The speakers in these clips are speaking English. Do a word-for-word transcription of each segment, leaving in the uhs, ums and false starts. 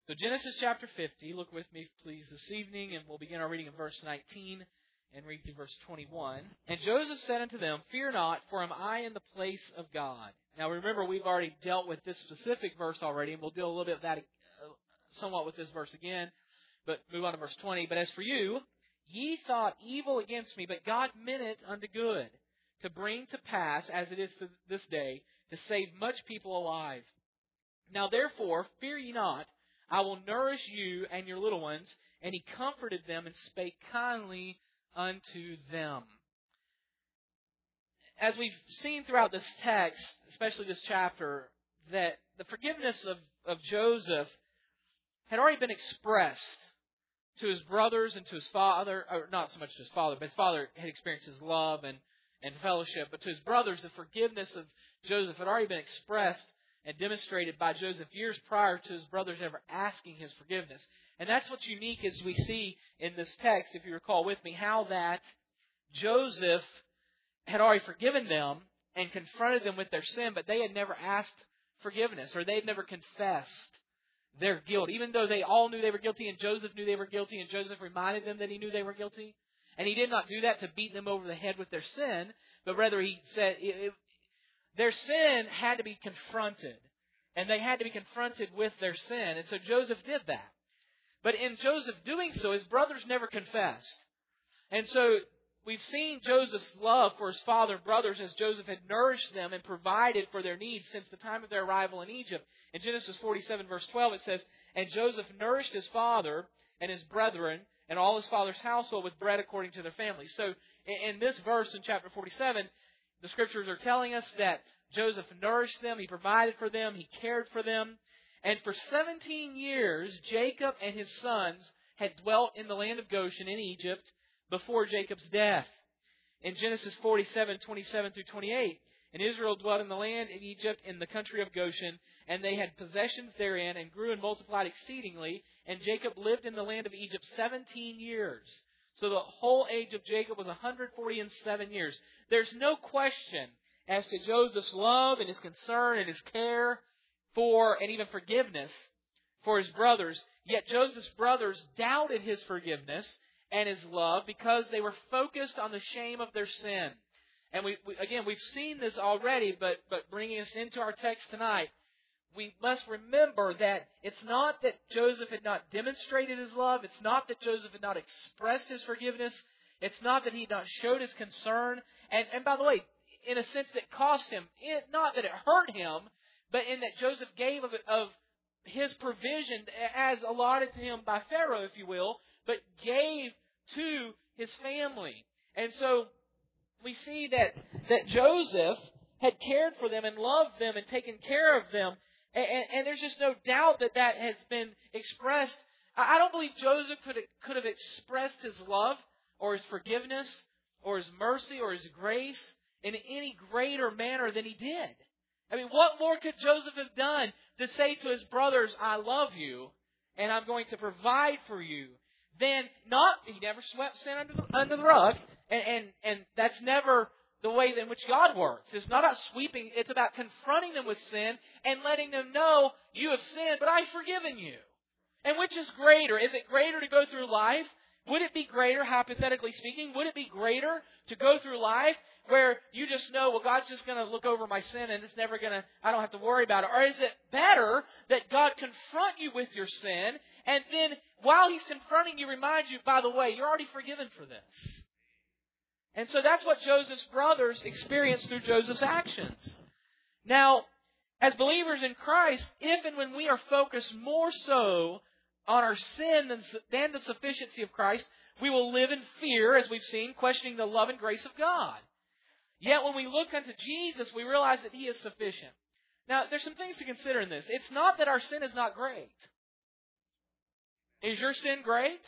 So Genesis chapter fifty, look with me please this evening, and we'll begin our reading in verse nineteen and read through verse twenty-one. And Joseph said unto them, Fear not, for am I in the place of God? Now remember, we've already dealt with this specific verse already, and we'll deal a little bit of that uh, somewhat with this verse again, but move on to verse twenty. But as for you, ye thought evil against me, but God meant it unto good, to bring to pass, as it is to this day, to save much people alive. Now therefore, fear ye not, I will nourish you and your little ones. And he comforted them and spake kindly unto them. As we've seen throughout this text, especially this chapter, that the forgiveness of, of Joseph had already been expressed to his brothers and to his father, or not so much to his father, but his father had experienced his love and, and fellowship. But to his brothers, the forgiveness of Joseph had already been expressed and demonstrated by Joseph years prior to his brothers ever asking his forgiveness. And that's what's unique as we see in this text, if you recall with me, how that Joseph had already forgiven them and confronted them with their sin, but they had never asked forgiveness, or they had never confessed their guilt, even though they all knew they were guilty, and Joseph knew they were guilty, and Joseph reminded them that he knew they were guilty. And he did not do that to beat them over the head with their sin, but rather he said it, it, their sin had to be confronted, and they had to be confronted with their sin. And so Joseph did that. But in Joseph doing so, his brothers never confessed. And so we've seen Joseph's love for his father and brothers as Joseph had nourished them and provided for their needs since the time of their arrival in Egypt. In Genesis forty-seven, verse twelve, it says, And Joseph nourished his father and his brethren and all his father's household with bread according to their families. So in this verse in chapter forty-seven, the Scriptures are telling us that Joseph nourished them, he provided for them, he cared for them. And for seventeen years, Jacob and his sons had dwelt in the land of Goshen in Egypt before Jacob's death. In Genesis forty-seven, twenty-seven through twenty-eight, And Israel dwelt in the land of Egypt in the country of Goshen, and they had possessions therein, and grew and multiplied exceedingly. And Jacob lived in the land of Egypt seventeen years. So the whole age of Jacob was one hundred forty and seven years. There's no question as to Joseph's love and his concern and his care for, and even forgiveness for his brothers. Yet Joseph's brothers doubted his forgiveness and his love because they were focused on the shame of their sin. And we, we again, we've seen this already, but, but bringing us into our text tonight, we must remember that it's not that Joseph had not demonstrated his love. It's not that Joseph had not expressed his forgiveness. It's not that he had not showed his concern. And, and by the way, in a sense that cost him, it, not that it hurt him, but in that Joseph gave of, of his provision as allotted to him by Pharaoh, if you will, but gave to his family. And so we see that, that Joseph had cared for them and loved them and taken care of them. And, and, and there's just no doubt that that has been expressed. I don't believe Joseph could, could have expressed his love or his forgiveness or his mercy or his grace in any greater manner than he did. I mean, what more could Joseph have done to say to his brothers, I love you, and I'm going to provide for you? Then not, he never swept sin under the, under the rug, and, and, and that's never the way in which God works. It's not about sweeping, it's about confronting them with sin and letting them know, you have sinned, but I've forgiven you. And which is greater? Is it greater to go through life? Would it be greater, hypothetically speaking, would it be greater to go through life where you just know, well, God's just going to look over my sin and it's never going to, I don't have to worry about it? Or is it better that God confront you with your sin, and then while He's confronting you, remind you, by the way, you're already forgiven for this? And so that's what Joseph's brothers experienced through Joseph's actions. Now, as believers in Christ, if and when we are focused more so on our sin than, than the sufficiency of Christ, we will live in fear, as we've seen, questioning the love and grace of God. Yet when we look unto Jesus, we realize that He is sufficient. Now, there's some things to consider in this. It's not that our sin is not great. Is your sin great?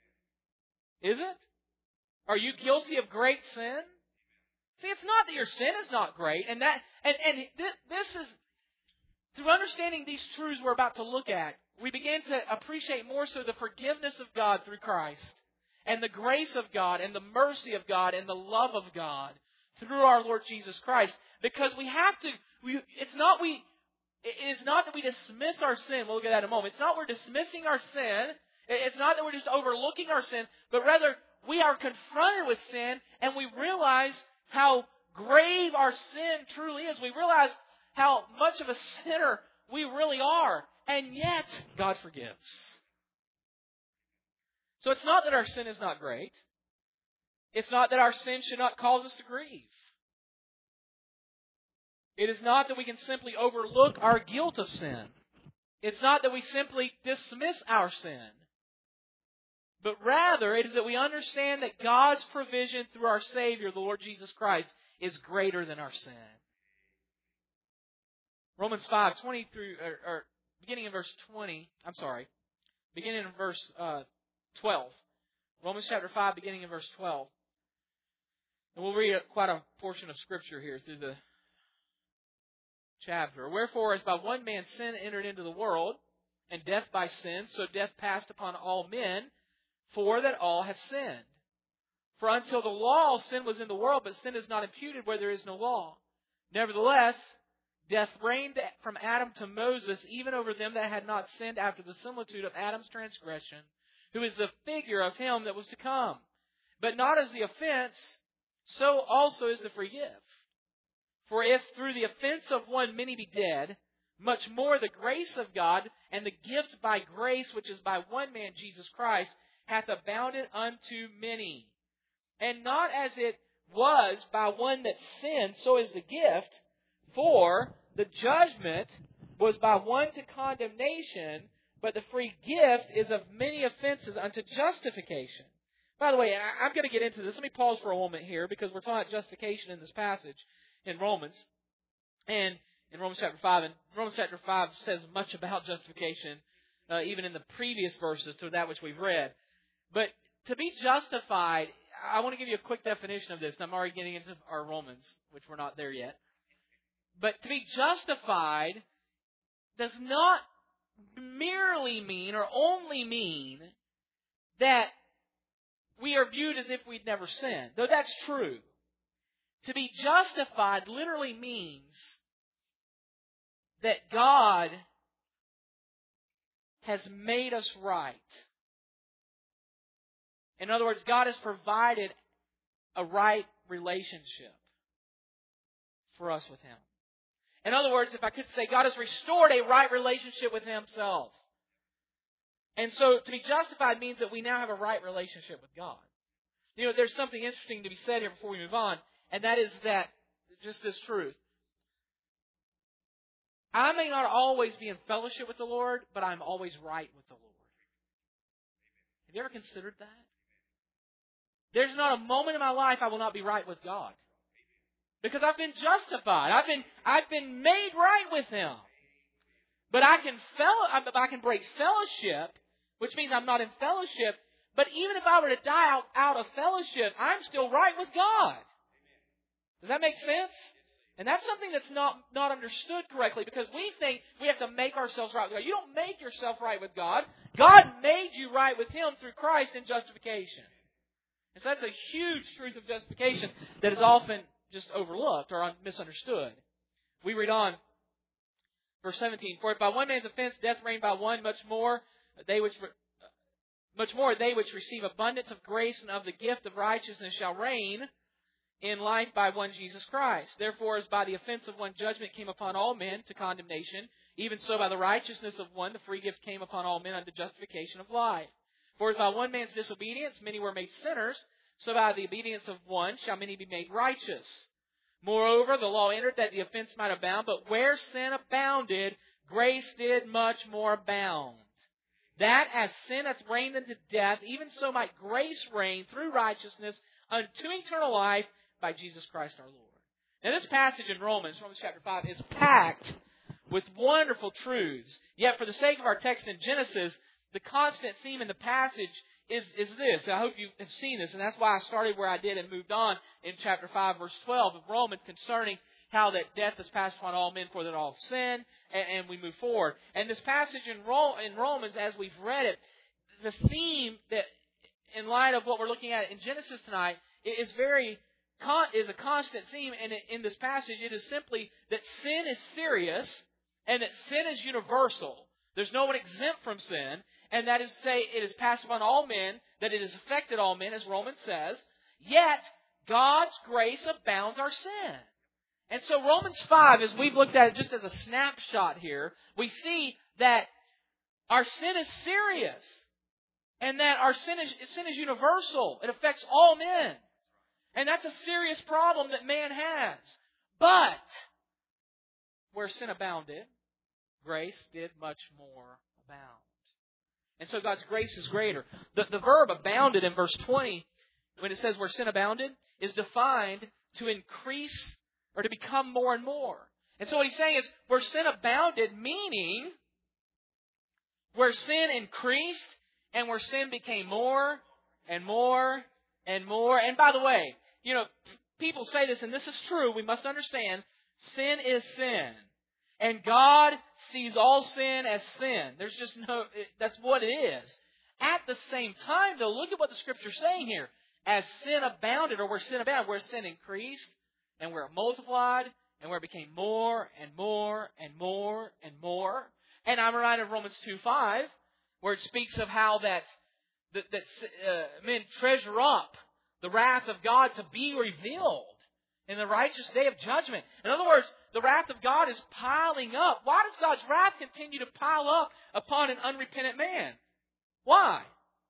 Is it? Are you guilty of great sin? See, it's not that your sin is not great, and that and, and this is, through understanding these truths we're about to look at, we begin to appreciate more so the forgiveness of God through Christ, and the grace of God, and the mercy of God, and the love of God through our Lord Jesus Christ. Because we have to, we, it's not we It is not that we dismiss our sin. We'll look at that in a moment. It's not we're dismissing our sin. It's not that we're just overlooking our sin, but rather we are confronted with sin and we realize how grave our sin truly is. We realize how much of a sinner we really are. And yet, God forgives. So it's not that our sin is not great. It's not that our sin should not cause us to grieve. It is not that we can simply overlook our guilt of sin. It's not that we simply dismiss our sin. But rather, it is that we understand that God's provision through our Savior, the Lord Jesus Christ, is greater than our sin. Romans five, twenty through, or, or beginning in verse twenty, I'm sorry, beginning in verse uh, twelve. Romans chapter five, beginning in verse twelve. And we'll read quite a portion of Scripture here through the chapter. Wherefore, as by one man sin entered into the world, and death by sin, so death passed upon all men, for that all have sinned. For until the law, sin was in the world, but sin is not imputed where there is no law. Nevertheless, death reigned from Adam to Moses, even over them that had not sinned after the similitude of Adam's transgression, who is the figure of him that was to come. But not as the offense, so also is the free gift. For if through the offense of one many be dead, much more the grace of God and the gift by grace, which is by one man, Jesus Christ, hath abounded unto many. And not as it was by one that sinned, so is the gift. For the judgment was by one to condemnation, but the free gift is of many offenses unto justification. By the way, I'm going to get into this. Let me pause for a moment here, because we're talking about justification in this passage in Romans. And in Romans chapter five, and Romans chapter five says much about justification, uh, even in the previous verses to that which we've read. But to be justified, I want to give you a quick definition of this. And I'm already getting into our Romans, which we're not there yet. But to be justified does not merely mean or only mean that we are viewed as if we'd never sinned. Though that's true. To be justified literally means that God has made us right. In other words, God has provided a right relationship for us with Him. In other words, if I could say, God has restored a right relationship with Himself. And so to be justified means that we now have a right relationship with God. You know, there's something interesting to be said here before we move on, and that is that, just this truth. I may not always be in fellowship with the Lord, but I'm always right with the Lord. Have you ever considered that? There's not a moment in my life I will not be right with God. Because I've been justified. I've been, I've been made right with Him. But I can fellow, I can break fellowship, which means I'm not in fellowship. But even if I were to die out, out of fellowship, I'm still right with God. Does that make sense? And that's something that's not, not understood correctly, because we think we have to make ourselves right with God. You don't make yourself right with God. God made you right with Him through Christ in justification. And so that's a huge truth of justification that is often just overlooked or misunderstood. We read on, verse seventeen. For if by one man's offense death reigned by one, much more they which much more they which receive abundance of grace and of the gift of righteousness shall reign in life by one Jesus Christ. Therefore, as by the offense of one judgment came upon all men to condemnation, even so by the righteousness of one the free gift came upon all men unto justification of life. For as by one man's disobedience many were made sinners, so by the obedience of one shall many be made righteous. Moreover, the law entered that the offense might abound, but where sin abounded, grace did much more abound. That as sin hath reigned unto death, even so might grace reign through righteousness unto eternal life by Jesus Christ our Lord. Now this passage in Romans, Romans chapter five, is packed with wonderful truths. Yet for the sake of our text in Genesis, the constant theme in the passage is, is this. I hope you have seen this, and that's why I started where I did and moved on in chapter five, verse twelve of Romans, concerning how that death has passed upon all men for that all have sinned, and, and we move forward. And this passage in, Ro- in Romans, as we've read it, the theme that, in light of what we're looking at in Genesis tonight, is very is a constant theme in, in this passage. It is simply that sin is serious, and that sin is universal. There's no one exempt from sin, and that is to say, it is passed upon all men, that it has affected all men, as Romans says. Yet, God's grace abounds our sin. And so Romans five, as we've looked at it just as a snapshot here, we see that our sin is serious. And that our sin is, sin is universal. It affects all men. And that's a serious problem that man has. But, where sin abounded, grace did much more abound. And so God's grace is greater. The, the verb abounded in verse twenty, when it says where sin abounded, is defined to increase or to become more and more. And so what he's saying is, where sin abounded, meaning where sin increased and where sin became more and more and more. And by the way, you know, people say this, and this is true. We must understand, sin is sin. And God sees all sin as sin. There's just no, that's what it is. At the same time, though, look at what the Scripture's saying here. As sin abounded, or where sin abounded, where sin increased, and where it multiplied, and where it became more and more and more and more. And I'm reminded of Romans two five, where it speaks of how that, that, that uh, men treasure up the wrath of God to be revealed in the righteous day of judgment. In other words, the wrath of God is piling up. Why does God's wrath continue to pile up upon an unrepentant man? Why?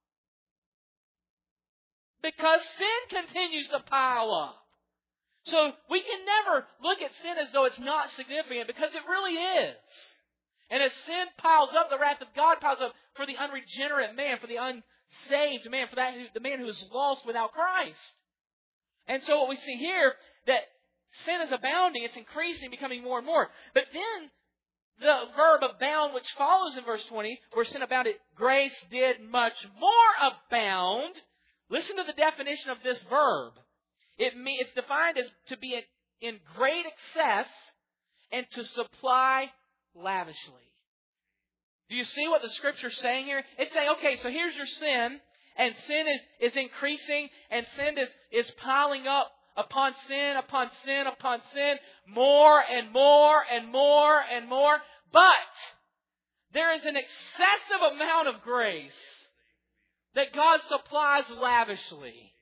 Because sin continues to pile up. So we can never look at sin as though it's not significant, because it really is. And as sin piles up, the wrath of God piles up for the unregenerate man, for the unsaved man, for that who, the man who is lost without Christ. And so what we see here, that sin is abounding, it's increasing, becoming more and more. But then the verb abound, which follows in verse twenty, where sin abounded, grace did much more abound. Listen to the definition of this verb. It mean, it's defined as to be in, in great excess and to supply lavishly. Do you see what the Scripture's saying here? It's saying, okay, so here's your sin, and sin is, is increasing, and sin is, is piling up upon sin, upon sin, upon sin, more and more and more and more. But there is an excessive amount of grace that God supplies lavishly.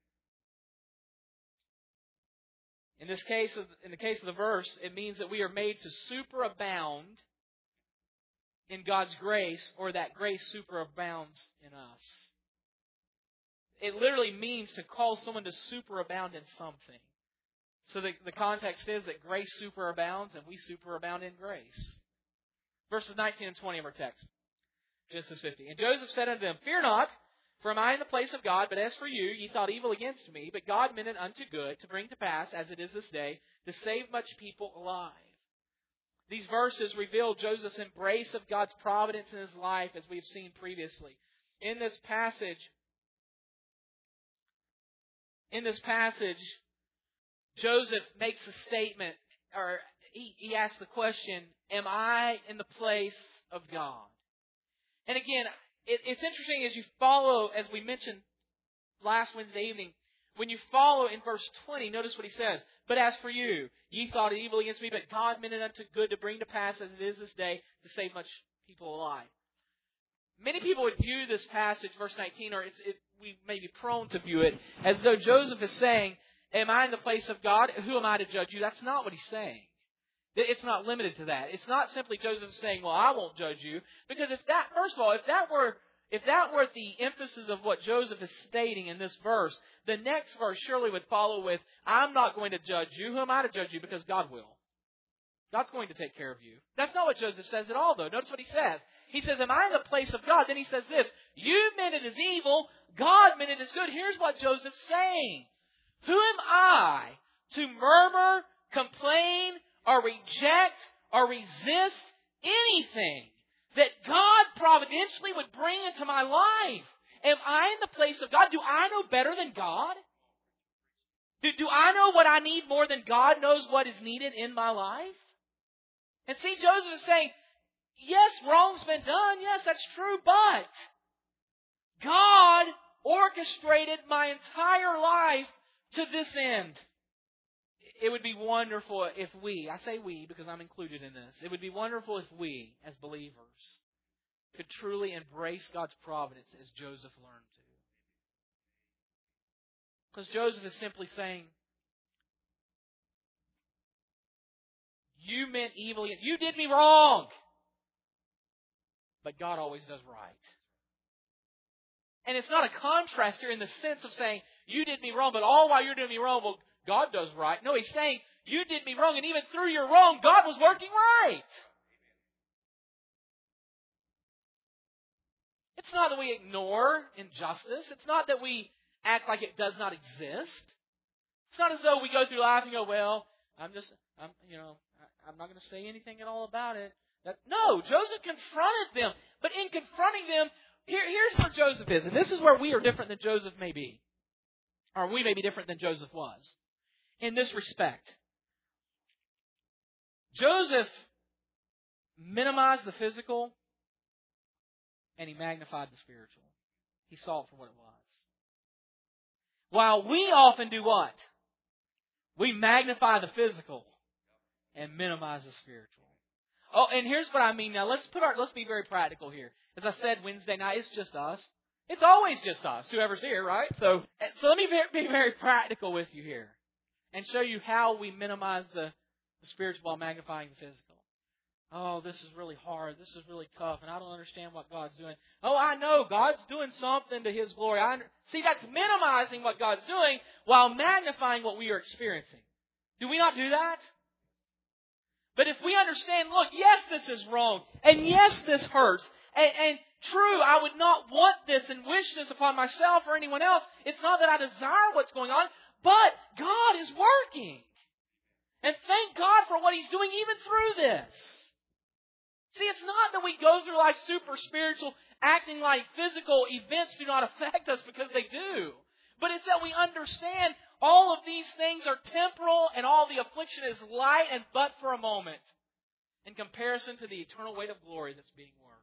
In this case, of, in the case of the verse, it means that we are made to superabound in God's grace, or that grace superabounds in us. It literally means to cause someone to superabound in something. So the, the context is that grace superabounds and we superabound in grace. Verses nineteen and twenty of our text. Genesis fifty. And Joseph said unto them, Fear not, for am I in the place of God? But as for you, ye thought evil against me, but God meant it unto good, to bring to pass, as it is this day, to save much people alive. These verses reveal Joseph's embrace of God's providence in his life, as we have seen previously. In this passage, in this passage, Joseph makes a statement, or he, he asks the question, am I in the place of God? And again, it, it's interesting as you follow, as we mentioned last Wednesday evening, when you follow in verse twenty, notice what he says. But as for you, ye thought evil against me, but God meant it unto good to bring to pass, as it is this day, to save much people alive. Many people would view this passage, verse nineteen, or it's, it, we may be prone to view it, as though Joseph is saying, am I in the place of God? Who am I to judge you? That's not what he's saying. It's not limited to that. It's not simply Joseph saying, well, I won't judge you. Because if that, first of all, if that were if that were the emphasis of what Joseph is stating in this verse, the next verse surely would follow with, I'm not going to judge you. Who am I to judge you? Because God will. God's going to take care of you. That's not what Joseph says at all, though. Notice what he says. He says, am I in the place of God? Then he says this, you meant it as evil, God meant it as good. Here's what Joseph's saying. Who am I to murmur, complain, or reject, or resist anything that God providentially would bring into my life? Am I in the place of God? Do I know better than God? Do, do I know what I need more than God knows what is needed in my life? And see, Joseph is saying, yes, wrong's been done. Yes, that's true. But God orchestrated my entire life to this end. it would be wonderful if we, I say we because I'm included in this, it would be wonderful if we, as believers, could truly embrace God's providence as Joseph learned to. Because Joseph is simply saying, you meant evil, you did me wrong, but God always does right. And it's not a contrast here in the sense of saying, you did me wrong, but all while you're doing me wrong, well, God does right. No, he's saying, you did me wrong, and even through your wrong, God was working right. It's not that we ignore injustice. It's not that we act like it does not exist. It's not as though we go through life and go, well, I'm just, I'm, you know, I'm not going to say anything at all about it. That, no, Joseph confronted them. But in confronting them, here, here's where Joseph is. And this is where we are different than Joseph may be. Or we may be different than Joseph was. In this respect. Joseph minimized the physical and he magnified the spiritual. He saw it for what it was. While we often do what? We magnify the physical and minimize the spiritual. Oh, and here's what I mean now. Let's put our let's be very practical here. As I said Wednesday night, it's just us. It's always just us, whoever's here, right? So, so let me be, be very practical with you here and show you how we minimize the, the spiritual while magnifying the physical. Oh, this is really hard. This is really tough, and I don't understand what God's doing. Oh, I know God's doing something to His glory. I under- See, that's minimizing what God's doing while magnifying what we are experiencing. Do we not do that? But if we understand, look, yes, this is wrong, and yes, this hurts, and, and true, I would not want this and wish this upon myself or anyone else. It's not that I desire what's going on, but God is working. And thank God for what He's doing even through this. See, it's not that we go through life super spiritual, acting like physical events do not affect us, because they do. But it's that we understand all of these things are temporal and all the affliction is light and but for a moment in comparison to the eternal weight of glory that's being worked.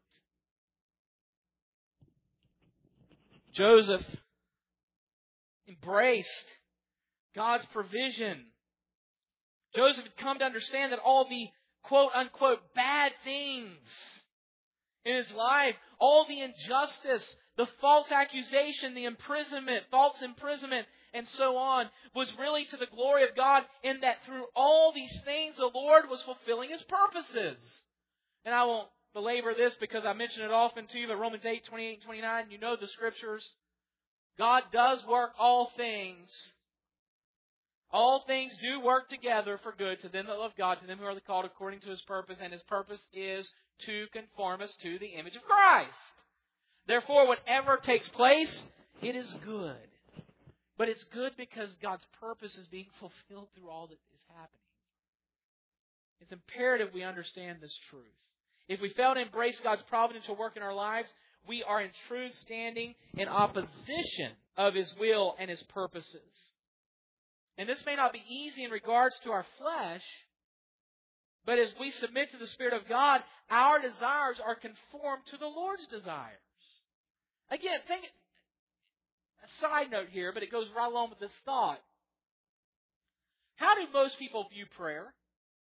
Joseph embraced God's provision. Joseph had come to understand that all the quote-unquote bad things in his life, all the injustice, the false accusation, the imprisonment, false imprisonment, and so on, was really to the glory of God, in that through all these things the Lord was fulfilling His purposes. And I won't belabor this because I mention it often to you, but Romans eight, twenty-eight and twenty-nine, you know the Scriptures. God does work all things. All things do work together for good to them that love God, to them who are called according to His purpose, and His purpose is to conform us to the image of Christ. Therefore, whatever takes place, it is good. But it's good because God's purpose is being fulfilled through all that is happening. It's imperative we understand this truth. If we fail to embrace God's providential work in our lives, we are in truth standing in opposition of His will and His purposes. And this may not be easy in regards to our flesh, but as we submit to the Spirit of God, our desires are conformed to the Lord's desires. Again, think, a side note here, but it goes right along with this thought. How do most people view prayer?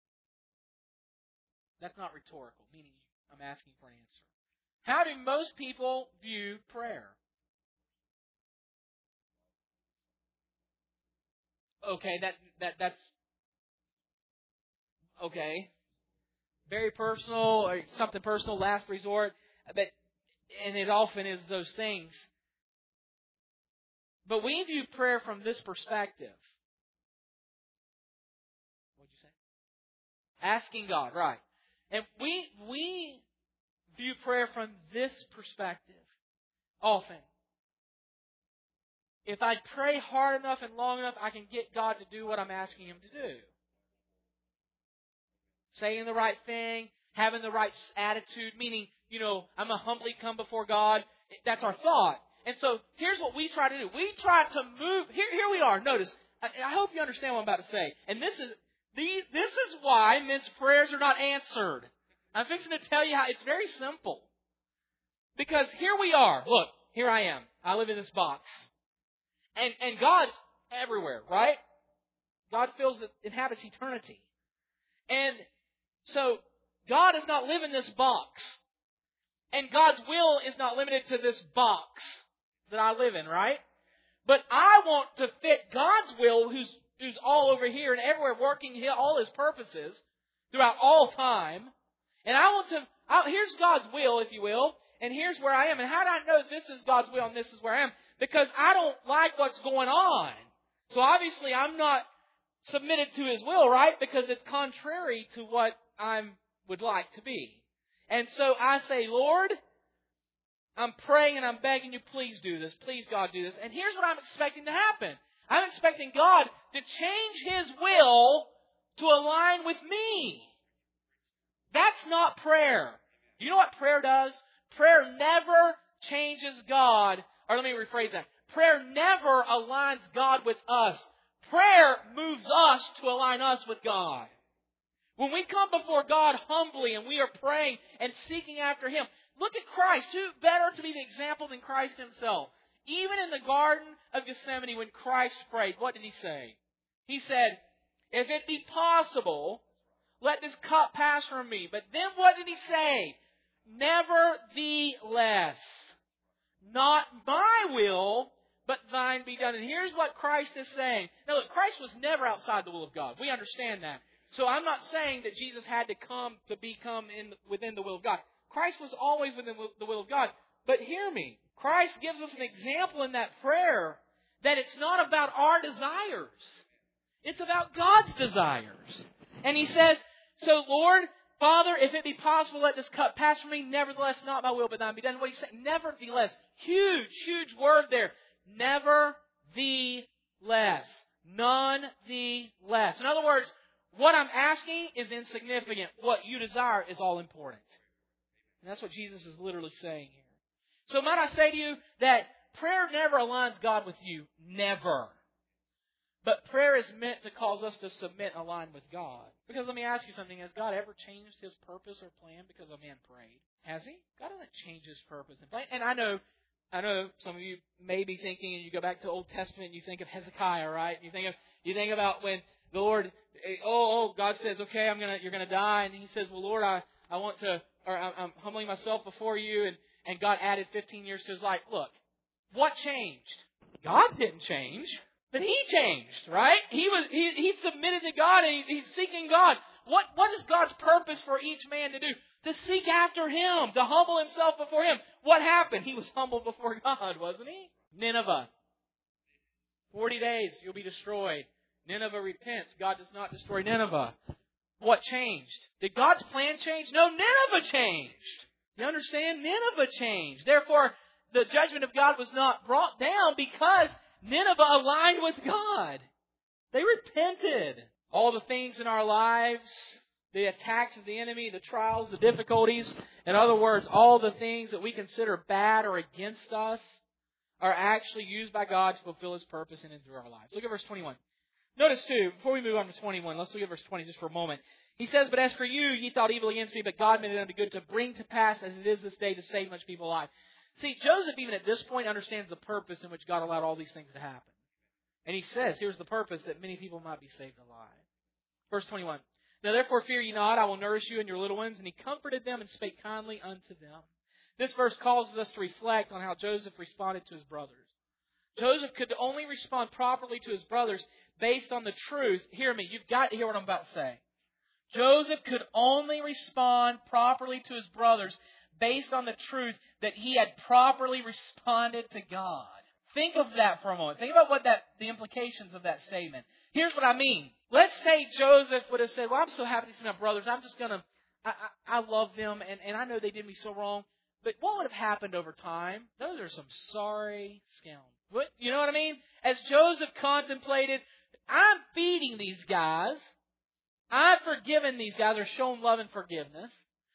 That's not rhetorical, meaning I'm asking for an answer. How do most people view prayer? Okay, that that that's okay. Very personal, or something personal, last resort. But and it often is those things. But we view prayer from this perspective. What'd you say? Asking God, right. And we we view prayer from this perspective often. If I pray hard enough and long enough, I can get God to do what I'm asking Him to do. Saying the right thing, having the right attitude, meaning, you know, I'm going to humbly come before God. That's our thought. And so here's what we try to do. We try to move. Here, here we are. Notice. I, I hope you understand what I'm about to say. And this is these. This is why men's prayers are not answered. I'm fixing to tell you how. It's very simple. Because here we are. Look, here I am. I live in this box. And and God's everywhere, right? God fills it, inhabits eternity. And so God does not live in this box. And God's will is not limited to this box that I live in, right? But I want to fit God's will, who's who's all over here and everywhere, working all His purposes throughout all time. And I want to, I, here's God's will, if you will, and here's where I am. And how do I know this is God's will and this is where I am? Because I don't like what's going on. So obviously I'm not submitted to His will, right? Because it's contrary to what I would like to be. And so I say, Lord, I'm praying and I'm begging you, please do this. Please, God, do this. And here's what I'm expecting to happen. I'm expecting God to change His will to align with me. That's not prayer. You know what prayer does? Prayer never changes God. Or let me rephrase that. Prayer never aligns God with us. Prayer moves us to align us with God. When we come before God humbly and we are praying and seeking after Him, look at Christ. Who better to be the example than Christ Himself? Even in the Garden of Gethsemane when Christ prayed, what did He say? He said, if it be possible, let this cup pass from me. But then what did He say? Nevertheless, not my will, but thine be done. And here's what Christ is saying. Now look, Christ was never outside the will of God. We understand that. So I'm not saying that Jesus had to come to become in within the will of God. Christ was always within the will of God. But hear me. Christ gives us an example in that prayer that it's not about our desires. It's about God's desires. And He says, so Lord, Father, if it be possible, let this cup pass from me. Nevertheless, not my will, but thine be done. What He said, nevertheless. Huge, huge word there. Nevertheless. None the less. In other words, what I'm asking is insignificant. What you desire is all important. And that's what Jesus is literally saying here. So might I say to you that prayer never aligns God with you. Never. But prayer is meant to cause us to submit and align with God. Because let me ask you something. Has God ever changed His purpose or plan because a man prayed? Has He? God doesn't change His purpose and plan. And I know, I know some of you may be thinking, and you go back to Old Testament and you think of Hezekiah, right? You think of, you think about when the Lord, oh, oh, God says, okay, I'm gonna, you're gonna die, and He says, well, Lord, I, I want to, or I'm humbling myself before you, and, and God added fifteen years to his life. Look, what changed? God didn't change, but he changed, right? He was, he, he submitted to God, and he, he's seeking God. What, what is God's purpose for each man to do? To seek after Him, to humble himself before Him. What happened? He was humbled before God, wasn't he? Nineveh. Forty days, you'll be destroyed. Nineveh repents. God does not destroy Nineveh. What changed? Did God's plan change? No, Nineveh changed. You understand? Nineveh changed. Therefore, the judgment of God was not brought down because Nineveh aligned with God. They repented. All the things in our lives, the attacks of the enemy, the trials, the difficulties, in other words, all the things that we consider bad or against us are actually used by God to fulfill His purpose in and through our lives. Look at verse twenty-one. Notice too, before we move on to twenty-one, let's look at verse twenty just for a moment. He says, but as for you, ye thought evil against me, but God made it unto good to bring to pass as it is this day to save much people alive. See, Joseph even at this point understands the purpose in which God allowed all these things to happen. And he says, here's the purpose, that many people might be saved alive. Verse twenty-one. Now therefore fear ye not, I will nourish you and your little ones. And he comforted them and spake kindly unto them. This verse causes us to reflect on how Joseph responded to his brothers. Joseph could only respond properly to his brothers based on the truth. Hear me, you've got to hear what I'm about to say. Joseph could only respond properly to his brothers based on the truth that he had properly responded to God. Think of that for a moment. Think about what that the implications of that statement. Here's what I mean. Let's say Joseph would have said, well, I'm so happy to see my brothers. I'm just going to, I, I, I love them, and, and I know they did me so wrong. But what would have happened over time? Those are some sorry scoundrels. What, you know what I mean? As Joseph contemplated, I'm feeding these guys. I've forgiven these guys, or shown love and forgiveness.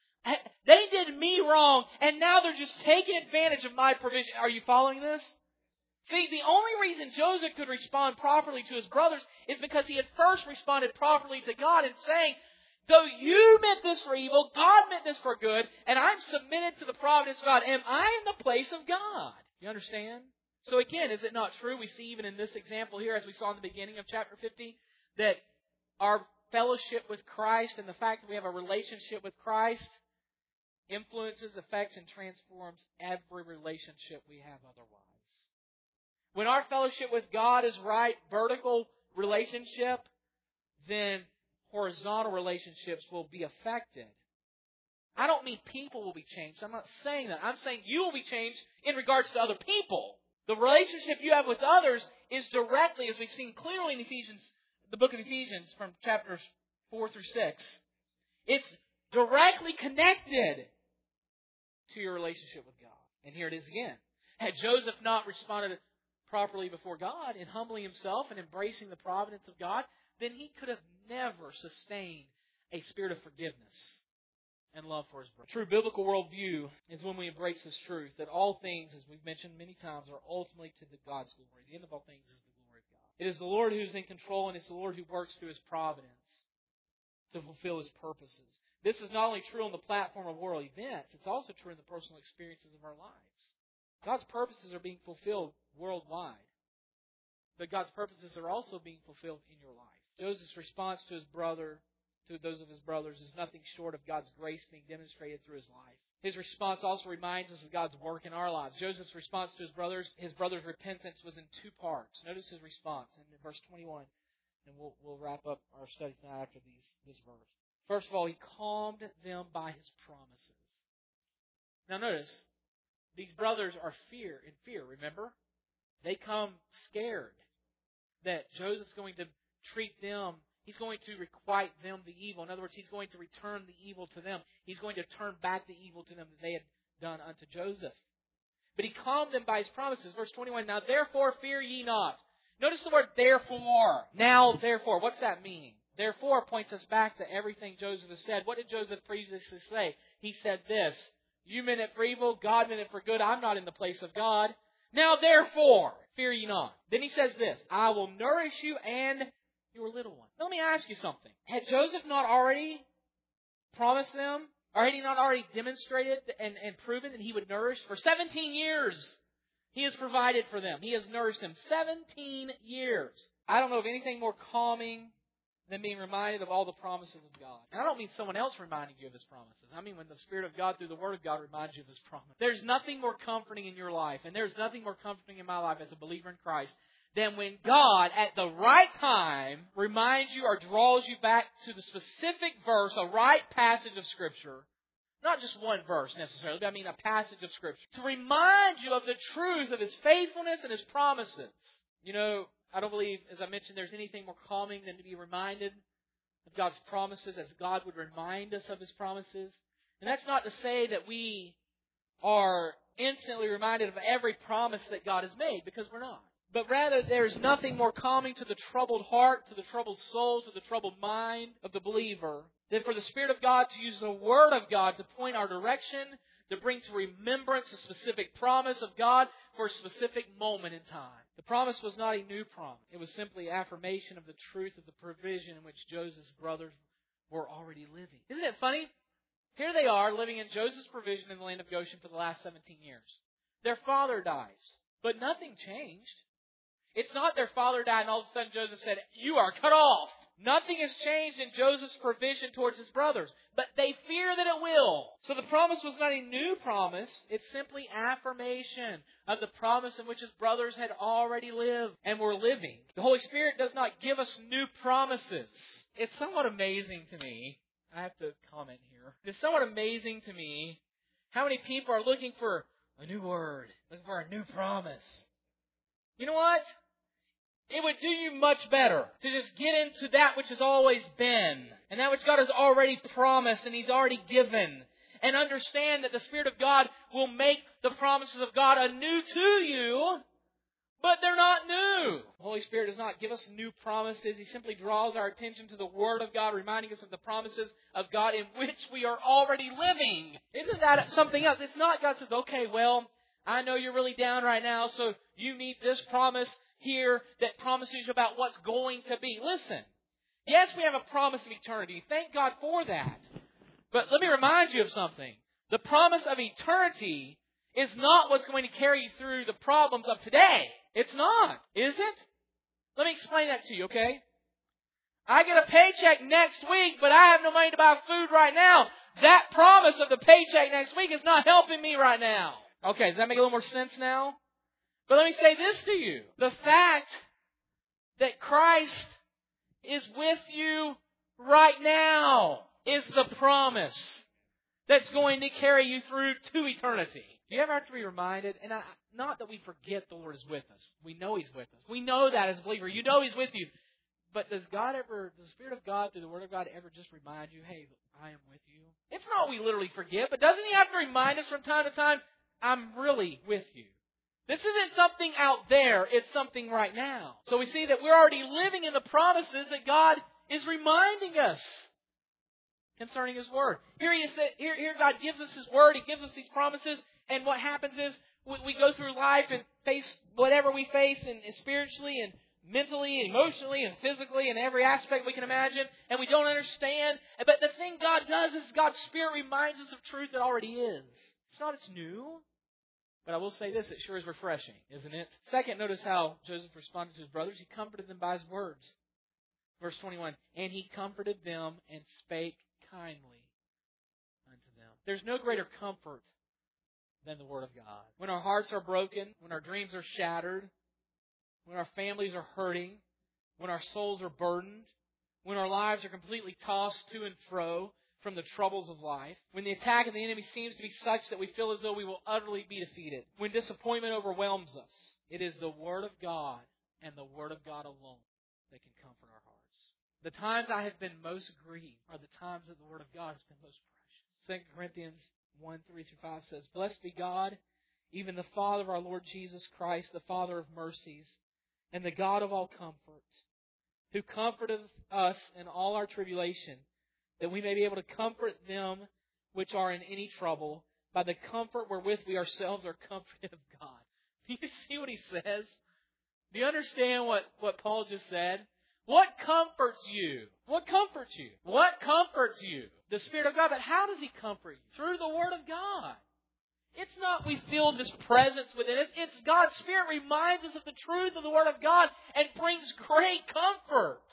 They did me wrong, and now they're just taking advantage of my provision. Are you following this? See, the only reason Joseph could respond properly to his brothers is because he had first responded properly to God in saying, though you meant this for evil, God meant this for good, and I'm submitted to the providence of God. Am I in the place of God? You understand? So again, is it not true? We see even in this example here, as we saw in the beginning of chapter fifty, that our fellowship with Christ and the fact that we have a relationship with Christ influences, affects, and transforms every relationship we have otherwise. When our fellowship with God is right, vertical relationship, then horizontal relationships will be affected. I don't mean people will be changed. I'm not saying that. I'm saying you will be changed in regards to other people. The relationship you have with others is directly, as we've seen clearly in Ephesians, the book of Ephesians from chapters four through six, it's directly connected to your relationship with God. And here it is again. Had Joseph not responded properly before God in humbling himself and embracing the providence of God, then he could have never sustained a spirit of forgiveness and love for his brother. True biblical worldview is when we embrace this truth that all things, as we've mentioned many times, are ultimately to the God's glory. The end of all things is the glory of God. It is the Lord who's in control, and it's the Lord who works through His providence to fulfill His purposes. This is not only true on the platform of world events, it's also true in the personal experiences of our lives. God's purposes are being fulfilled worldwide, but God's purposes are also being fulfilled in your life. Joseph's response to his brother to those of his brothers is nothing short of God's grace being demonstrated through his life. His response also reminds us of God's work in our lives. Joseph's response to his brothers, his brother's repentance was in two parts. Notice his response in verse twenty-one, and we'll, we'll wrap up our study tonight after these, this verse. First of all, he calmed them by his promises. Now notice, these brothers are fear in fear, remember? They come scared that Joseph's going to treat them, he's going to requite them the evil. In other words, he's going to return the evil to them. He's going to turn back the evil to them that they had done unto Joseph. But he calmed them by his promises. Verse twenty-one, now therefore fear ye not. Notice the word therefore. Now therefore. What's that mean? Therefore points us back to everything Joseph has said. What did Joseph previously say? He said this, you meant it for evil, God meant it for good. I'm not in the place of God. Now therefore, fear ye not. Then he says this, I will nourish you and your little one. Now, let me ask you something. Had Joseph not already promised them, or had he not already demonstrated and, and proven that he would nourish for seventeen years? He has provided for them. He has nourished them seventeen years. I don't know of anything more calming than being reminded of all the promises of God. And I don't mean someone else reminding you of His promises. I mean when the Spirit of God through the Word of God reminds you of His promise. There's nothing more comforting in your life, and there's nothing more comforting in my life as a believer in Christ, than when God, at the right time, reminds you or draws you back to the specific verse, a right passage of Scripture. Not just one verse necessarily, but I mean a passage of Scripture. To remind you of the truth of His faithfulness and His promises. You know, I don't believe, as I mentioned, there's anything more calming than to be reminded of God's promises as God would remind us of His promises. And that's not to say that we are instantly reminded of every promise that God has made, because we're not. But rather, there is nothing more calming to the troubled heart, to the troubled soul, to the troubled mind of the believer than for the Spirit of God to use the Word of God to point our direction, to bring to remembrance a specific promise of God for a specific moment in time. The promise was not a new promise. It was simply affirmation of the truth of the provision in which Joseph's brothers were already living. Isn't it funny? Here they are living in Joseph's provision in the land of Goshen for the last seventeen years. Their father dies, but nothing changed. It's not their father died and all of a sudden Joseph said, you are cut off. Nothing has changed in Joseph's provision towards his brothers, but they fear that it will. So the promise was not a new promise. It's simply affirmation of the promise in which his brothers had already lived and were living. The Holy Spirit does not give us new promises. It's somewhat amazing to me. I have to comment here. It's somewhat amazing to me how many people are looking for a new word, looking for a new promise. You know what? It would do you much better to just get into that which has always been and that which God has already promised and He's already given, and understand that the Spirit of God will make the promises of God anew to you, but they're not new. The Holy Spirit does not give us new promises. He simply draws our attention to the Word of God, reminding us of the promises of God in which we are already living. Isn't that something else? It's not God says, okay, well, I know you're really down right now, so you need this promise here that promises you about what's going to be. Listen, yes, we have a promise of eternity. Thank God for that. But let me remind you of something. The promise of eternity is not what's going to carry you through the problems of today. It's not, is it? Let me explain that to you, okay? I get a paycheck next week, but I have no money to buy food right now. That promise of the paycheck next week is not helping me right now. Okay, does that make a little more sense now? But let me say this to you. The fact that Christ is with you right now is the promise that's going to carry you through to eternity. Do you ever have to be reminded? And I, not that we forget the Lord is with us. We know He's with us. We know that as a believer. You know He's with you. But does God ever, does the Spirit of God through the Word of God ever just remind you, hey, I am with you? It's not we literally forget, but doesn't He have to remind us from time to time, I'm really with you? This isn't something out there, it's something right now. So we see that we're already living in the promises that God is reminding us concerning His Word. Here, he is, here, here God gives us His Word, He gives us these promises, and what happens is we, we go through life and face whatever we face, and, and spiritually and mentally and emotionally and physically and every aspect we can imagine, and we don't understand. But the thing God does is God's Spirit reminds us of truth that already is. It's not it's new. But I will say this, it sure is refreshing, isn't it? Second, notice how Joseph responded to his brothers. He comforted them by his words. Verse twenty-one, and he comforted them and spake kindly unto them. There's no greater comfort than the Word of God. When our hearts are broken, when our dreams are shattered, when our families are hurting, when our souls are burdened, when our lives are completely tossed to and fro from the troubles of life, when the attack of the enemy seems to be such that we feel as though we will utterly be defeated, when disappointment overwhelms us, it is the Word of God and the Word of God alone that can comfort our hearts. The times I have been most grieved are the times that the Word of God has been most precious. Second Corinthians one, three through five says, Blessed be God, even the Father of our Lord Jesus Christ, the Father of mercies, and the God of all comfort, who comforteth us in all our tribulation, that we may be able to comfort them which are in any trouble by the comfort wherewith we ourselves are comforted of God. Do you see what he says? Do you understand what, what Paul just said? What comforts you? What comforts you? What comforts you? The Spirit of God. But how does He comfort you? Through the Word of God. It's not we feel this presence within us. It's God's Spirit reminds us of the truth of the Word of God and brings great comfort.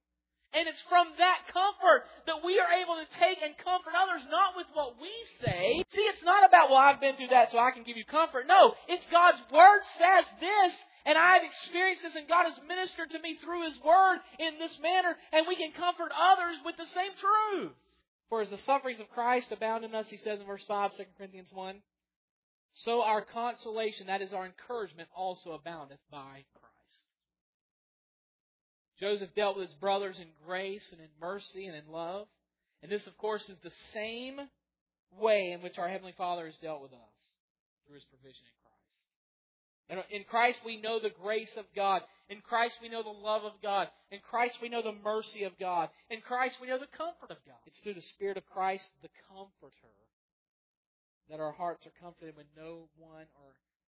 And it's from that comfort that we are able to take and comfort others, not with what we say. See, it's not about, well, I've been through that so I can give you comfort. No, it's God's Word says this, and I've experienced this, and God has ministered to me through His Word in this manner, and we can comfort others with the same truth. For as the sufferings of Christ abound in us, he says in verse five, Second Corinthians one, so our consolation, that is our encouragement, also aboundeth by Christ. Joseph dealt with his brothers in grace and in mercy and in love. And this, of course, is the same way in which our Heavenly Father has dealt with us through His provision in Christ. And in Christ we know the grace of God. In Christ we know the love of God. In Christ we know the mercy of God. In Christ we know the comfort of God. It's through the Spirit of Christ, the Comforter, that our hearts are comforted when no one or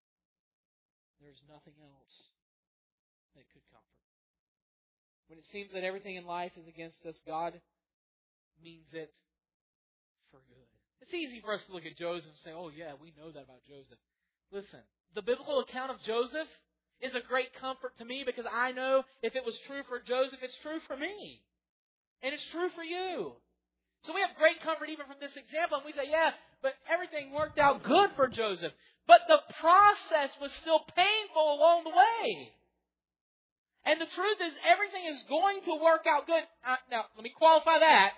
there's nothing else that could comfort. When it seems that everything in life is against us, God means it for good. It's easy for us to look at Joseph and say, oh yeah, we know that about Joseph. Listen, the biblical account of Joseph is a great comfort to me because I know if it was true for Joseph, it's true for me. And it's true for you. So we have great comfort even from this example. And we say, yeah, but everything worked out good for Joseph. But the process was still painful along the way. And the truth is, everything is going to work out good. Uh, now, let me qualify that.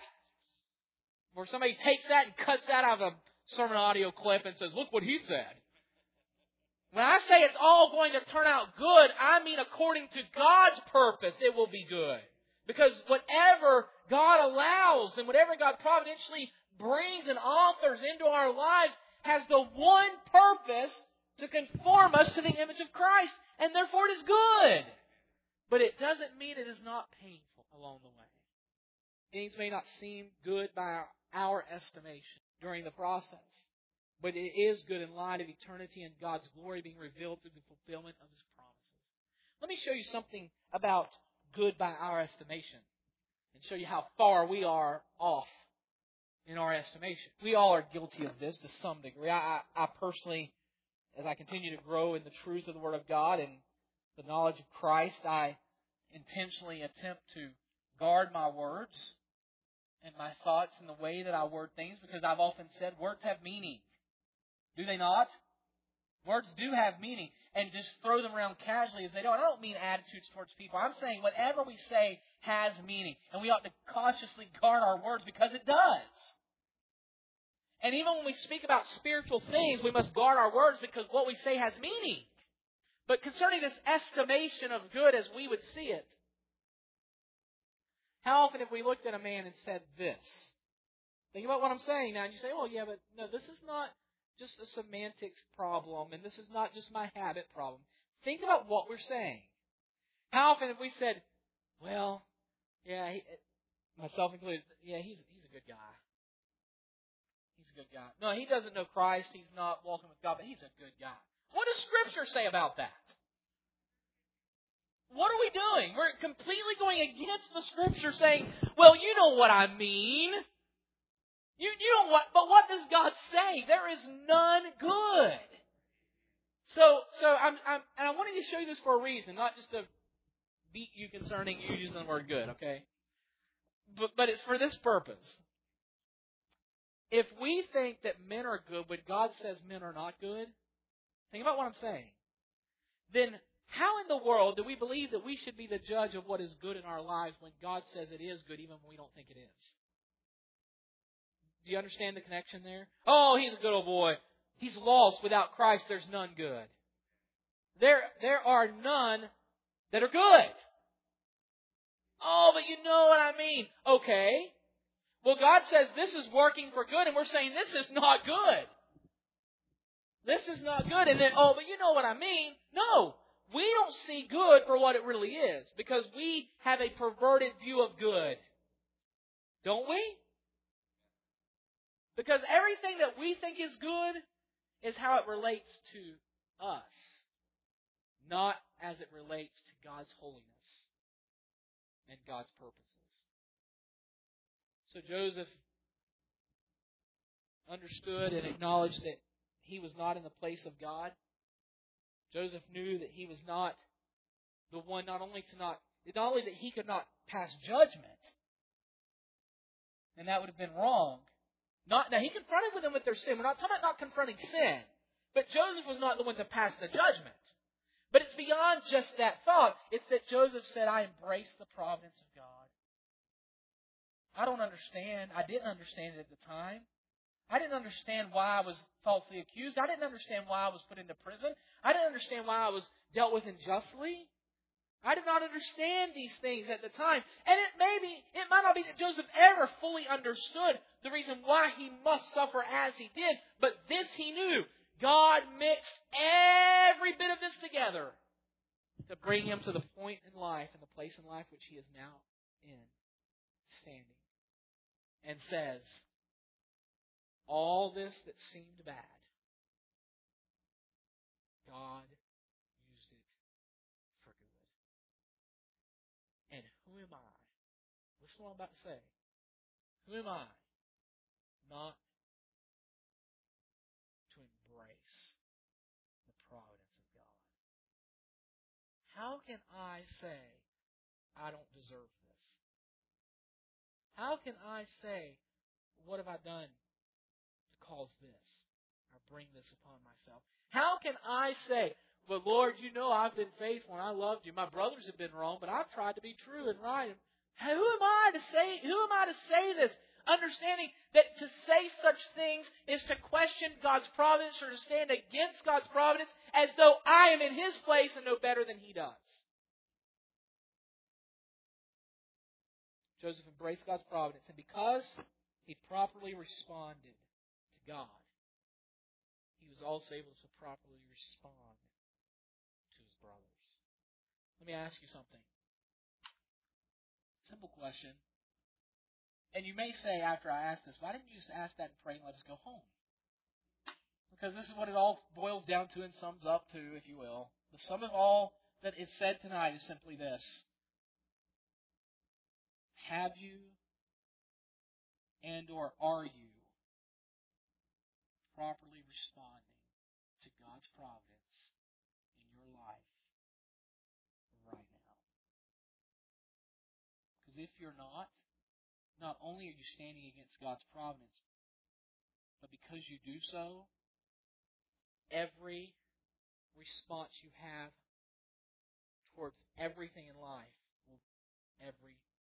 Or somebody takes that and cuts that out of a sermon audio clip and says, look what he said. When I say it's all going to turn out good, I mean according to God's purpose, it will be good. Because whatever God allows and whatever God providentially brings and authors into our lives has the one purpose to conform us to the image of Christ. And therefore it is good. But it doesn't mean it is not painful along the way. Things may not seem good by our, our estimation during the process. But it is good in light of eternity and God's glory being revealed through the fulfillment of His promises. Let me show you something about good by our estimation. And show you how far we are off in our estimation. We all are guilty of this to some degree. I, I, I personally, as I continue to grow in the truth of the Word of God and the knowledge of Christ, I intentionally attempt to guard my words and my thoughts and the way that I word things, because I've often said words have meaning. Do they not? Words do have meaning, and just throw them around casually as they don't. I don't mean attitudes towards people. I'm saying whatever we say has meaning, and we ought to cautiously guard our words because it does. And even when we speak about spiritual things, we must guard our words because what we say has meaning. But concerning this estimation of good as we would see it, how often have we looked at a man and said this? Think about what I'm saying now, and you say, oh, yeah, but no, this is not just a semantics problem, and this is not just my habit problem. Think about what we're saying. How often have we said, well, yeah, he, myself included, yeah, he's he's a good guy. He's a good guy. No, he doesn't know Christ. He's not walking with God, but he's a good guy. What does Scripture say about that? What are we doing? We're completely going against the Scripture saying, well, you know what I mean. You, you know what, but what does God say? There is none good. So, so I'm, I'm, and I wanted to show you this for a reason, not just to beat you concerning you using the word good, okay? But, but it's for this purpose. If we think that men are good when God says men are not good, think about what I'm saying. Then how in the world do we believe that we should be the judge of what is good in our lives when God says it is good even when we don't think it is? Do you understand the connection there? Oh, he's a good old boy. He's lost. Without Christ, there's none good. There, there are none that are good. Oh, but you know what I mean. Okay. Well, God says this is working for good, and we're saying this is not good. This is not good. And then, oh, but you know what I mean. No. We don't see good for what it really is, because we have a perverted view of good. Don't we? Because everything that we think is good is how it relates to us, not as it relates to God's holiness and God's purposes. So Joseph understood and acknowledged that he was not in the place of God. Joseph knew that he was not the one, not only to not, not only that he could not pass judgment, and that would have been wrong. Not, now, he confronted with them with their sin. We're not talking about not confronting sin. But Joseph was not the one to pass the judgment. But it's beyond just that thought. It's that Joseph said, I embrace the providence of God. I don't understand. I didn't understand it at the time. I didn't understand why I was falsely accused. I didn't understand why I was put into prison. I didn't understand why I was dealt with unjustly. I did not understand these things at the time. And it may be, it might not be that Joseph ever fully understood the reason why he must suffer as he did. But this he knew. God mixed every bit of this together to bring him to the point in life and the place in life which he is now in, standing. And says, all this that seemed bad, God used it for good. And who am I? Listen to what I'm about to say. Who am I not to embrace the providence of God? How can I say I don't deserve this? How can I say, what have I done to cause this or bring this upon myself? How can I say, well, Lord, you know I've been faithful and I loved you. My brothers have been wrong, but I've tried to be true and right. Who am I to say, who am I to say this? Understanding that to say such things is to question God's providence or to stand against God's providence as though I am in His place and know better than He does. Joseph embraced God's providence, and because he properly responded to God, he was also able to properly respond to his brothers. Let me ask you something. Simple question. And you may say after I ask this, why didn't you just ask that and pray and let us go home? Because this is what it all boils down to and sums up to, if you will. The sum of all that is said tonight is simply this. Have you and or are you properly responding to God's providence in your life right now? Because Because if you're not, not only are you standing against God's providence, but because you do so, every response you have towards everything in life will every